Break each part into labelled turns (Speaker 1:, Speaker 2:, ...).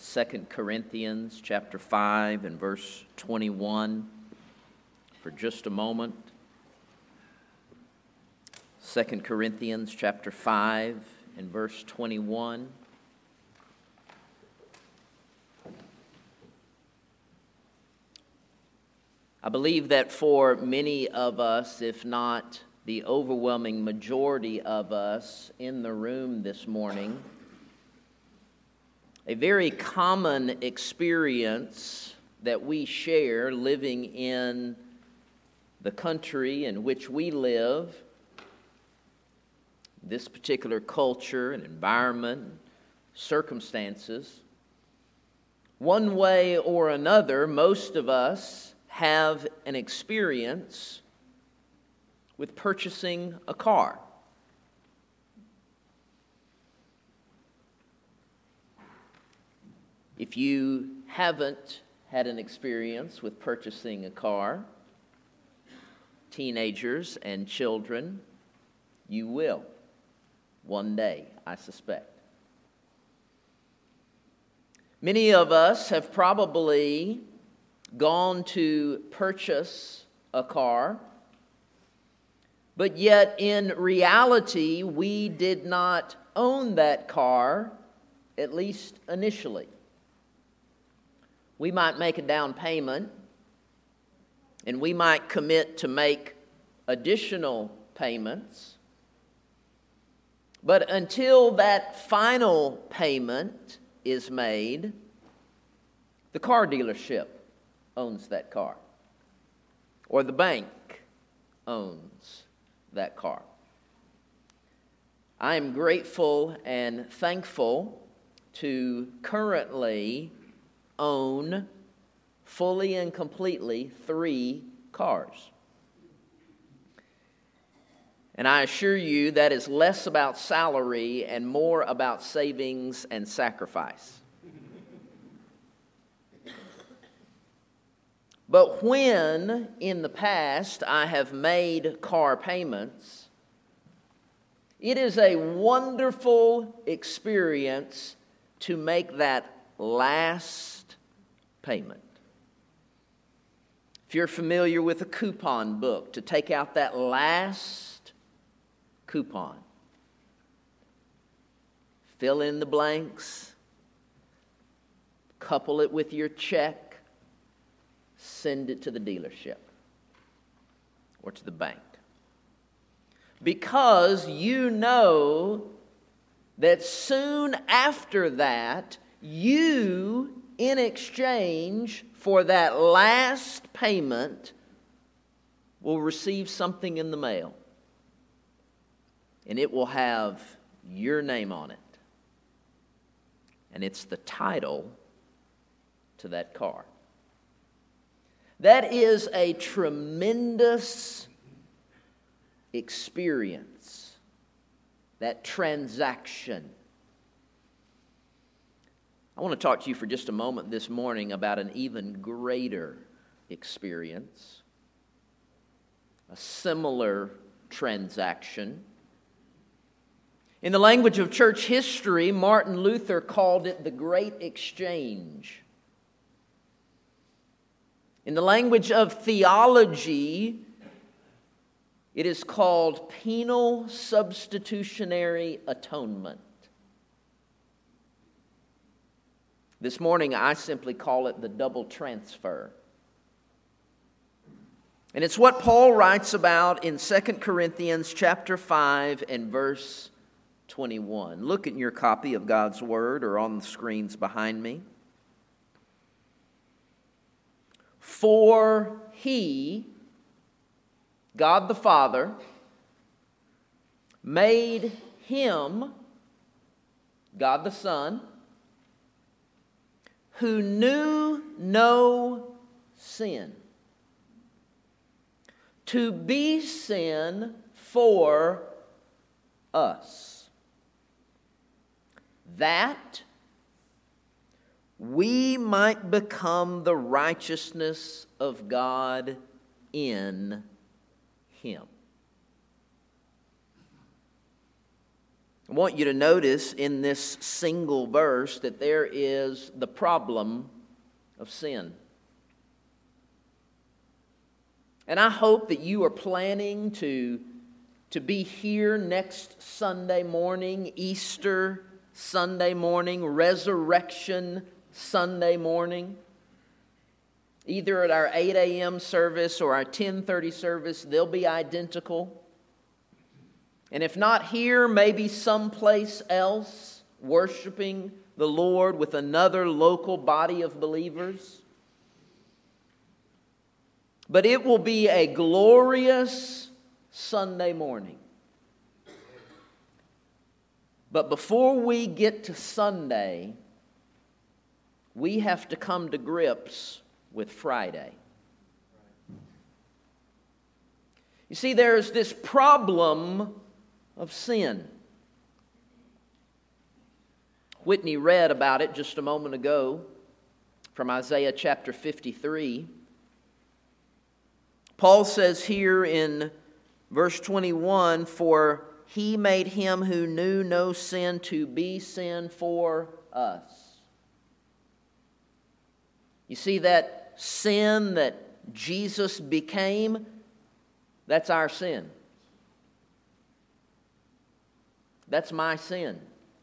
Speaker 1: 2 Corinthians chapter 5 and verse 21 for just a moment. 2 Corinthians chapter 5 and verse 21. I believe that for many of us, if not the overwhelming majority of us in the room this morning, a very common experience that we share living in the country in which we live, this particular culture and environment, and circumstances, one way or another, most of us have an experience with purchasing a car. If you haven't had an experience with purchasing a car, teenagers and children, you will one day, I suspect. Many of us have probably gone to purchase a car, but yet in reality, we did not own that car, at least initially. We might make a down payment, and we might commit to make additional payments, but until that final payment is made, the car dealership owns that car, or the bank owns that car. I am grateful and thankful to currently own fully and completely 3 cars. And I assure you that is less about salary and more about savings and sacrifice. But when in the past I have made car payments, it is a wonderful experience to make that last payment. If you're familiar with a coupon book, to take out that last coupon, fill in the blanks, couple it with your check, send it to the dealership or to the bank. Because you know that soon after that, you, in exchange for that last payment, will receive something in the mail. And it will have your name on it. And it's the title to that car. That is a tremendous experience, that transaction. I want to talk to you for just a moment this morning about an even greater experience, a similar transaction. In the language of church history, Martin Luther called it the Great Exchange. In the language of theology, it is called penal substitutionary atonement. This morning, I simply call it the double transfer. And it's what Paul writes about in 2 Corinthians chapter 5 and verse 21. Look in your copy of God's Word or on the screens behind me. For He, God the Father, made Him, God the Son, who knew no sin, to be sin for us, that we might become the righteousness of God in Him. I want you to notice in this single verse that there is the problem of sin. And I hope that you are planning to be here next Sunday morning, Easter Sunday morning, Resurrection Sunday morning. Either at our 8 a.m. service or our 10:30 service, they'll be identical. And if not here, maybe someplace else, worshiping the Lord with another local body of believers. But it will be a glorious Sunday morning. But before we get to Sunday, we have to come to grips with Friday. You see, there's this problem of sin. Whitney read about it just a moment ago from Isaiah chapter 53. Paul says here in verse 21, "For he made him who knew no sin to be sin for us." You see that sin that Jesus became, that's our sin. That's my sin.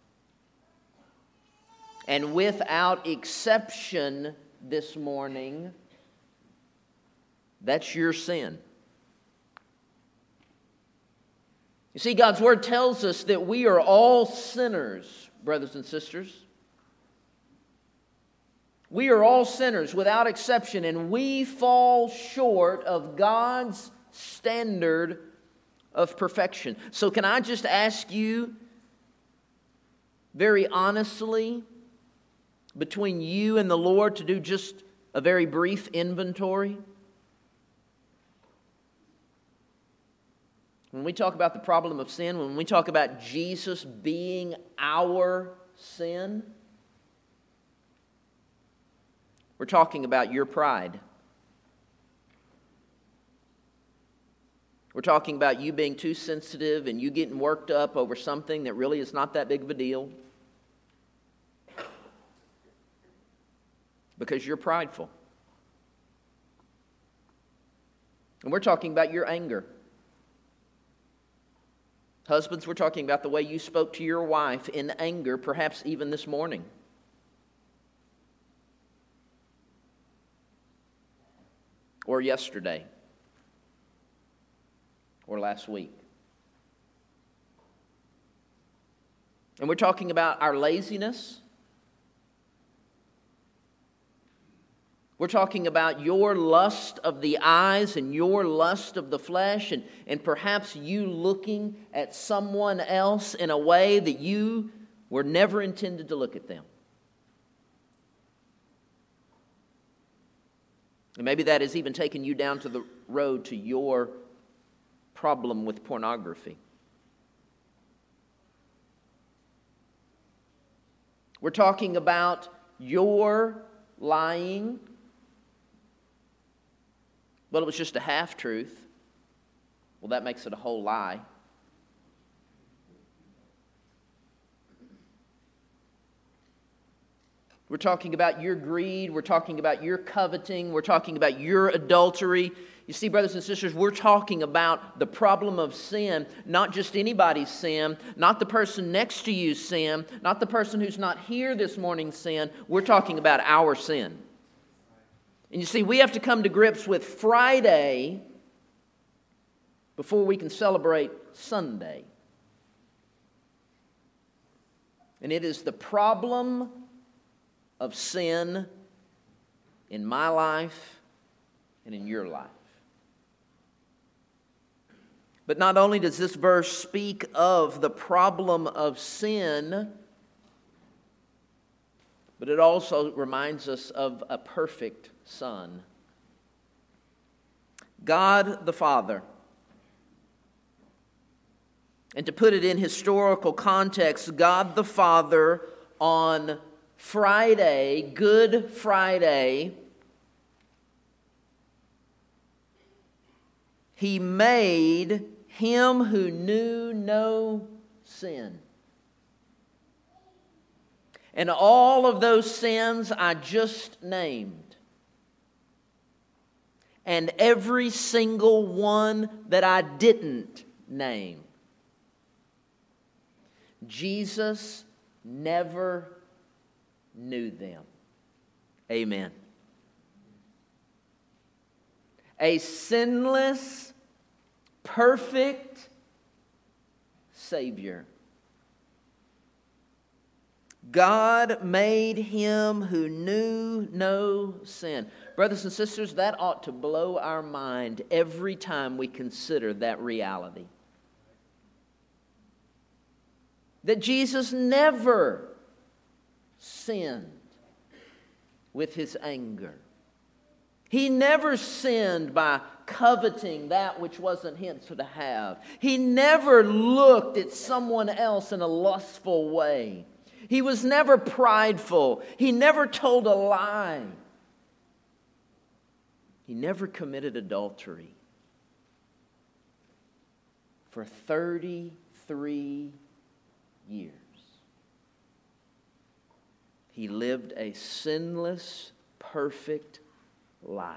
Speaker 1: And without exception this morning, that's your sin. You see, God's Word tells us that we are all sinners, brothers and sisters. We are all sinners without exception, and we fall short of God's standard of perfection. So can I just ask you very honestly, between you and the Lord, to do just a very brief inventory? When we talk about the problem of sin, when we talk about Jesus being our sin, we're talking about your pride. We're talking about you being too sensitive and you getting worked up over something that really is not that big of a deal because you're prideful. And we're talking about your anger. Husbands, we're talking about the way you spoke to your wife in anger, perhaps even this morning. Or yesterday. Or last week. And we're talking about our laziness. We're talking about your lust of the eyes and your lust of the flesh, and perhaps you looking at someone else in a way that you were never intended to look at them. And maybe that has even taken you down to the road to your problem with pornography. We're talking about your lying. Well, it was just a half-truth. Well, that makes it a whole lie. We're talking about your greed. We're talking about your coveting. We're talking about your adultery. You see, brothers and sisters, we're talking about the problem of sin, not just anybody's sin, not the person next to you's sin, not the person who's not here this morning's sin. We're talking about our sin. And you see, we have to come to grips with Friday before we can celebrate Sunday. And it is the problem of sin in my life and in your life. But not only does this verse speak of the problem of sin, but it also reminds us of a perfect Son. God the Father. And to put it in historical context, God the Father on Friday, Good Friday, He made Him who knew no sin. And all of those sins I just named, and every single one that I didn't name, Jesus never knew them. Amen. A sinless, perfect Savior. God made him who knew no sin. Brothers and sisters, that ought to blow our mind every time we consider that reality. That Jesus never sinned with his anger. He never sinned by coveting that which wasn't his to have. He never looked at someone else in a lustful way. He was never prideful. He never told a lie. He never committed adultery. For 33 years, he lived a sinless, perfect life.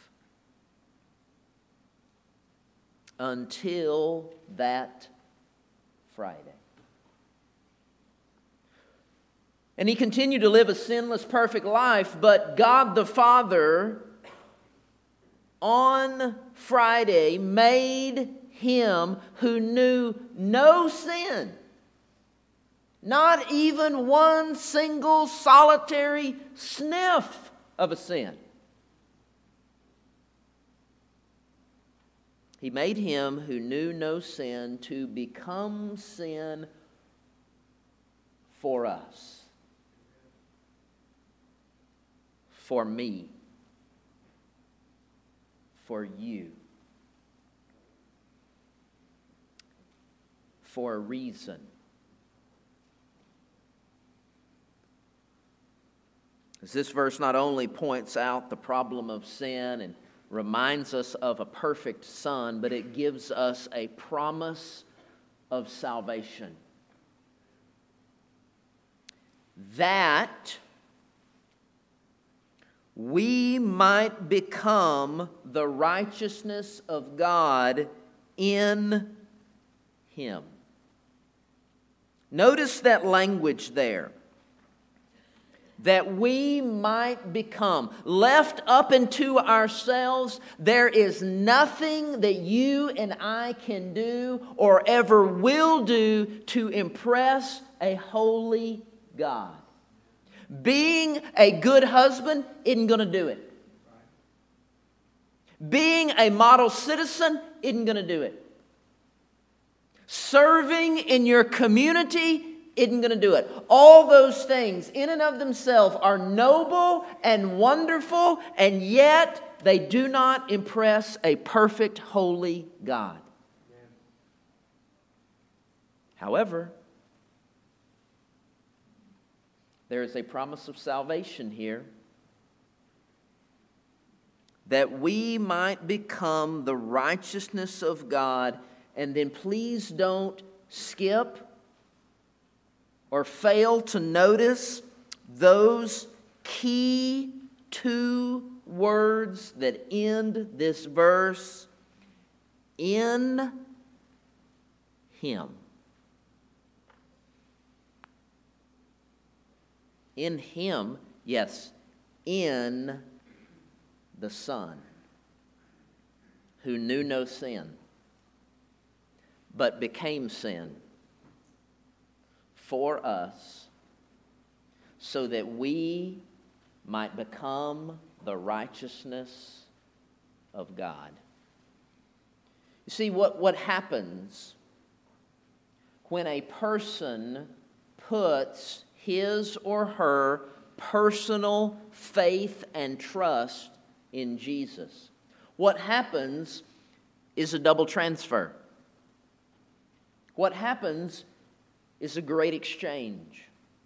Speaker 1: Until that Friday. And he continued to live a sinless, perfect life, but God the Father on Friday made him who knew no sin, not even one single solitary sniff of a sin. He made him who knew no sin to become sin for us. For me. For you. For a reason. As this verse not only points out the problem of sin and reminds us of a perfect Son, but it gives us a promise of salvation. That we might become the righteousness of God in him. Notice that language there. That we might become. Left up into ourselves, there is nothing that you and I can do or ever will do to impress a holy God. Being a good husband isn't going to do it. Being a model citizen isn't going to do it. Serving in your community isn't going to do it. All those things in and of themselves are noble and wonderful, and yet they do not impress a perfect, holy God. However, there is a promise of salvation here, that we might become the righteousness of God. And then please don't skip or fail to notice those key two words that end this verse: in him. In him, yes, in the Son, who knew no sin, but became sin for us, so that we might become the righteousness of God. You see, what happens when a person puts his or her personal faith and trust in Jesus? What happens is a double transfer. What happens is a great exchange.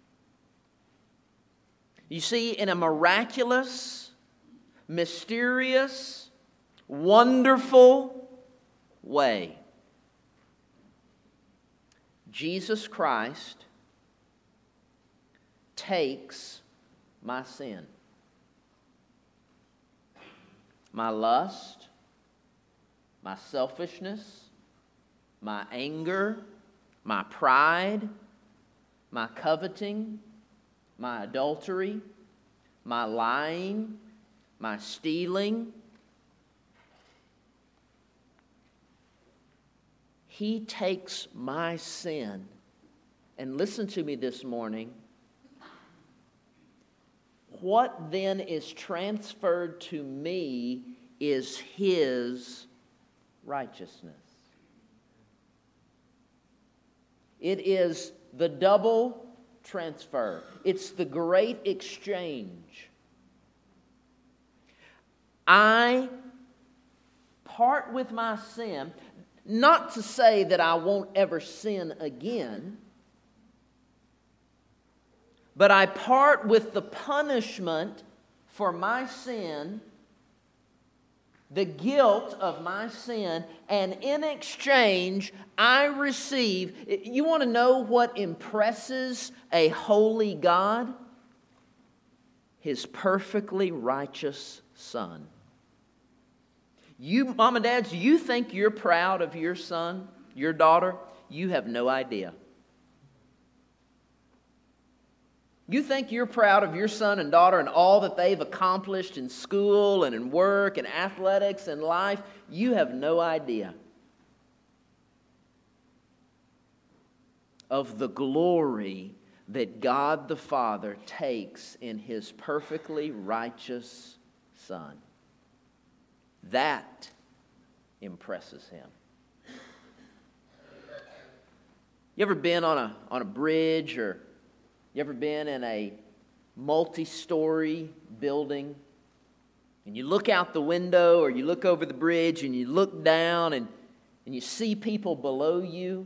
Speaker 1: You see, in a miraculous, mysterious, wonderful way, Jesus Christ takes my sin. My lust, my selfishness, my anger, my pride, my coveting, my adultery, my lying, my stealing. He takes my sin. And listen to me this morning. What then is transferred to me is His righteousness. It is the double transfer. It's the great exchange. I part with my sin, not to say that I won't ever sin again, but I part with the punishment for my sin, the guilt of my sin, and in exchange, I receive. You want to know what impresses a holy God? His perfectly righteous Son. You, mom and dads, you think you're proud of your son, your daughter? You have no idea. You think you're proud of your son and daughter and all that they've accomplished in school and in work and athletics and life? You have no idea of the glory that God the Father takes in His perfectly righteous Son. That impresses Him. You ever been on a bridge, or you ever been in a multi-story building and you look out the window or you look over the bridge and you look down and you see people below you?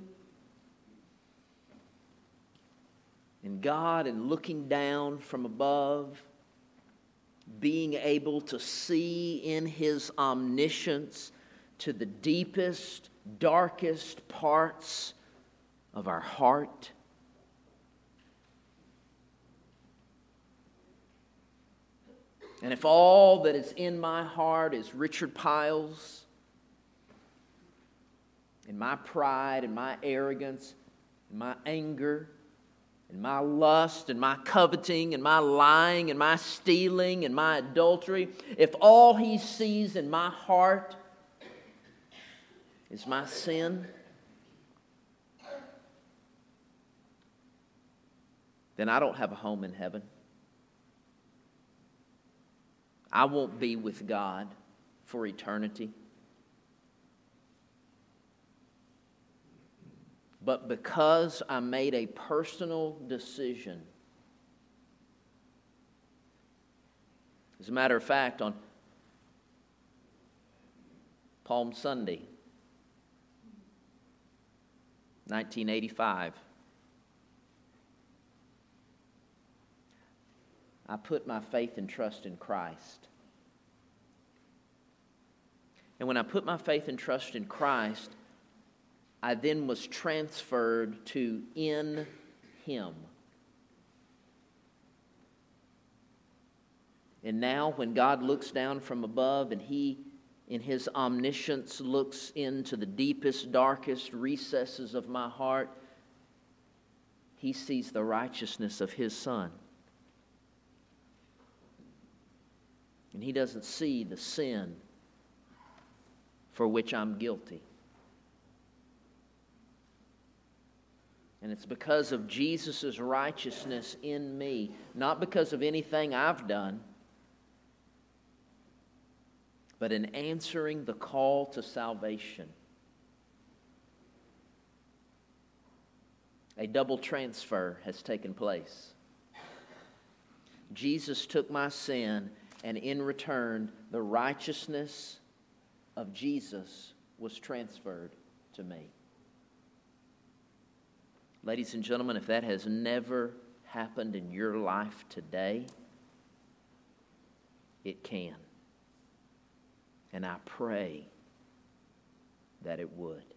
Speaker 1: And God, and looking down from above, being able to see in His omniscience to the deepest, darkest parts of our heart. And if all that is in my heart is Richard Piles, and my pride and my arrogance and my anger and my lust and my coveting and my lying and my stealing and my adultery, if all He sees in my heart is my sin, then I don't have a home in heaven. I won't be with God for eternity. But because I made a personal decision, as a matter of fact, on Palm Sunday, 1985, I put my faith and trust in Christ. And when I put my faith and trust in Christ, I then was transferred to in Him. And now when God looks down from above and He, in His omniscience, looks into the deepest, darkest recesses of my heart, He sees the righteousness of His Son. And He doesn't see the sin for which I'm guilty. And it's because of Jesus' righteousness in me, not because of anything I've done, but in answering the call to salvation. A double transfer has taken place. Jesus took my sin, and in return, the righteousness of Jesus was transferred to me. Ladies and gentlemen, if that has never happened in your life today, it can. And I pray that it would.